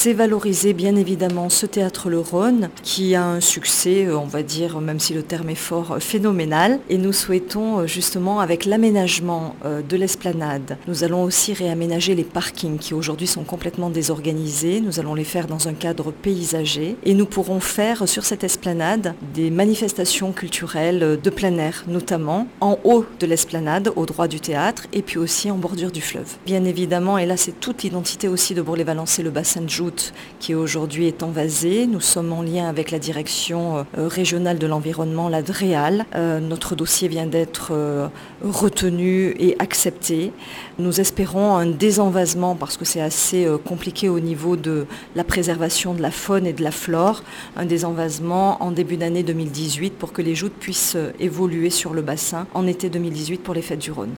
c'est valoriser bien évidemment ce théâtre Le Rhône qui a un succès, on va dire, même si le terme est fort, phénoménal. Et nous souhaitons justement, avec l'aménagement de l'esplanade, nous allons aussi réaménager les parkings qui aujourd'hui sont complètement désorganisés. Nous allons les faire dans un cadre paysager et nous pourrons faire sur cette esplanade des manifestations culturelles de plein air, notamment en haut de l'esplanade, au droit du théâtre, et puis aussi en bordure du fleuve. Bien évidemment, et là c'est toute l'identité aussi de Bourg-les-Valençay, le bassin de Joutes qui aujourd'hui est envasé. Nous sommes en lien avec la direction régionale de l'environnement, la DREAL. Notre dossier vient d'être retenu et accepté. Nous espérons un désenvasement parce que c'est assez compliqué au niveau de la préservation de la faune et de la flore, un désenvasement en début d'année 2018 pour que les joutes puissent évoluer sur le bassin en été 2018 pour les fêtes du Rhône.